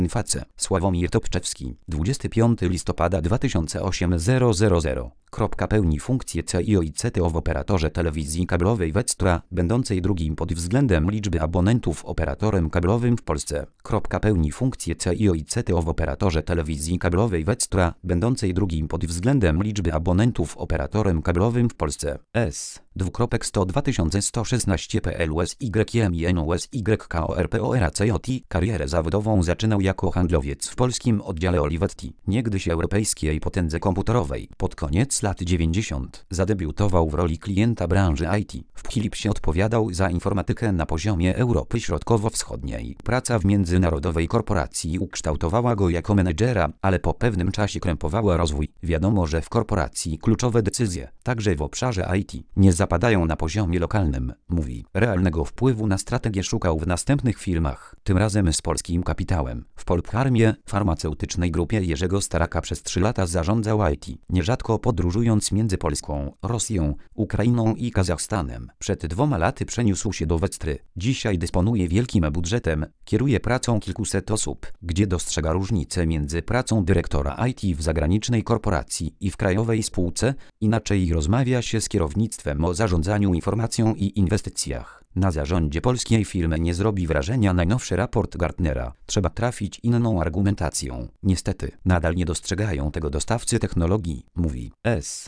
Face. Sławomir Topczewski. 25 listopada 2008 000. Pełni funkcję CIO i CTO w operatorze telewizji kablowej Vectra, będącej drugim pod względem liczby abonentów operatorem kablowym w Polsce. Pełni funkcję CIO i CTO w operatorze telewizji kablowej Vectra, będącej drugim pod względem liczby abonentów operatorem kablowym w Polsce. S. 1002116 PLUSYMINOSYKORPORACJOT. Karierę zawodową zaczynał jako handlowiec w polskim oddziale Olivetti, niegdyś europejskiej potędze komputerowej. Pod koniec lat 90. zadebiutował w roli klienta branży IT. W Philipsie odpowiadał za informatykę na poziomie Europy Środkowo-Wschodniej. Praca w międzynarodowej korporacji ukształtowała go jako menedżera, ale po pewnym czasie krępowała rozwój. Wiadomo, że w korporacji kluczowe decyzje, także w obszarze IT, nie zapadają na poziomie lokalnym, mówi. Realnego wpływu na strategię szukał w następnych firmach, tym razem z polskim kapitałem. W Polpharmie, farmaceutycznej grupie Jerzego Staraka przez 3 lata zarządzał IT, nierzadko podróżując między Polską, Rosją, Ukrainą i Kazachstanem. Przed 2 laty przeniósł się do Vectry. Dzisiaj dysponuje wielkim budżetem, kieruje pracą kilkuset osób, gdzie dostrzega różnicę między pracą dyrektora IT w zagranicznej korporacji i w krajowej spółce. Inaczej rozmawia się z kierownictwem o zarządzaniu informacją i inwestycjach. Na zarządzie polskiej firmy nie zrobi wrażenia najnowszy raport Gartnera. Trzeba trafić inną argumentacją. Niestety, nadal nie dostrzegają tego dostawcy technologii, mówi. S.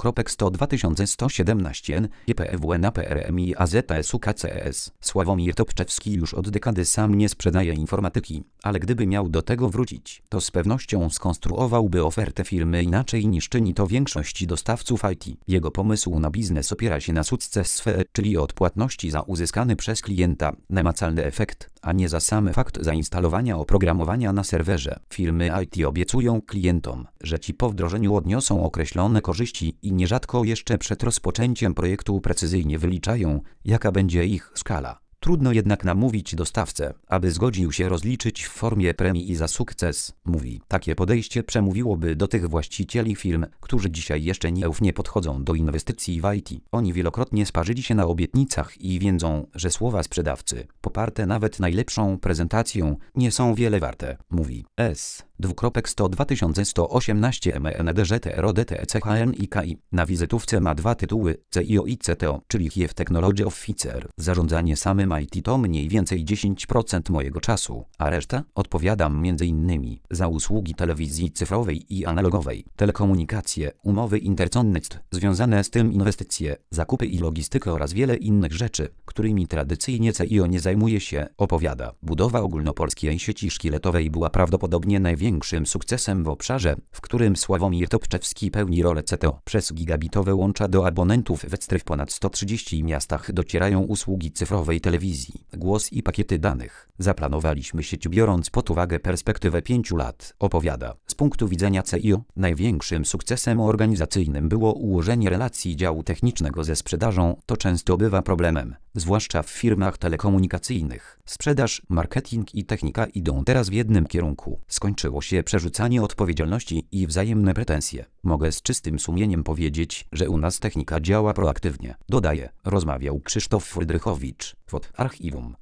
1002117 JPEWNAPRMI AZSUKCES. Sławomir Topczewski już od dekady sam nie sprzedaje informatyki, ale gdyby miał do tego wrócić, to z pewnością skonstruowałby ofertę firmy inaczej niż czyni to większość dostawców IT. Jego pomysł na biznes opiera się na success fee, czyli odpłatności za uzyskany przez klienta namacalny efekt, a nie za sam fakt zainstalowania oprogramowania na serwerze. Firmy IT obiecują klientom, że ci po wdrożeniu odniosą określone korzyści i nierzadko jeszcze przed rozpoczęciem projektu precyzyjnie wyliczają, jaka będzie ich skala. Trudno jednak namówić dostawcę, aby zgodził się rozliczyć w formie premii za sukces, mówi. Takie podejście przemówiłoby do tych właścicieli firm, którzy dzisiaj jeszcze nieufnie podchodzą do inwestycji w IT. Oni wielokrotnie sparzyli się na obietnicach i wiedzą, że słowa sprzedawcy, poparte nawet najlepszą prezentacją, nie są wiele warte, mówi. S. 1002118 MENDŻTRODTECHNIKI. Na wizytówce ma 2 tytuły, CIO i CTO, czyli Chief Technology Officer. Zarządzanie samym IT to mniej więcej 10% mojego czasu, a reszta odpowiadam m.in. za usługi telewizji cyfrowej i analogowej, telekomunikacje, umowy Interconnect, związane z tym inwestycje, zakupy i logistykę oraz wiele innych rzeczy, którymi tradycyjnie CIO nie zajmuje się, opowiada. Budowa ogólnopolskiej sieci szkieletowej była prawdopodobnie największym sukcesem w obszarze, w którym Sławomir Topczewski pełni rolę CTO. Przez gigabitowe łącza do abonentów Vectry w ponad 130 miastach docierają usługi cyfrowej telewizji, głos i pakiety danych. Zaplanowaliśmy sieć biorąc pod uwagę perspektywę 5 lat, opowiada. Z punktu widzenia CIO, największym sukcesem organizacyjnym było ułożenie relacji działu technicznego ze sprzedażą. To często bywa problemem, zwłaszcza w firmach telekomunikacyjnych. Sprzedaż, marketing i technika idą teraz w jednym kierunku. Skończyło się przerzucanie odpowiedzialności i wzajemne pretensje. Mogę z czystym sumieniem powiedzieć, że u nas technika działa proaktywnie. Dodaje, rozmawiał Krzysztof Frydrychowicz, WOT Archiwum.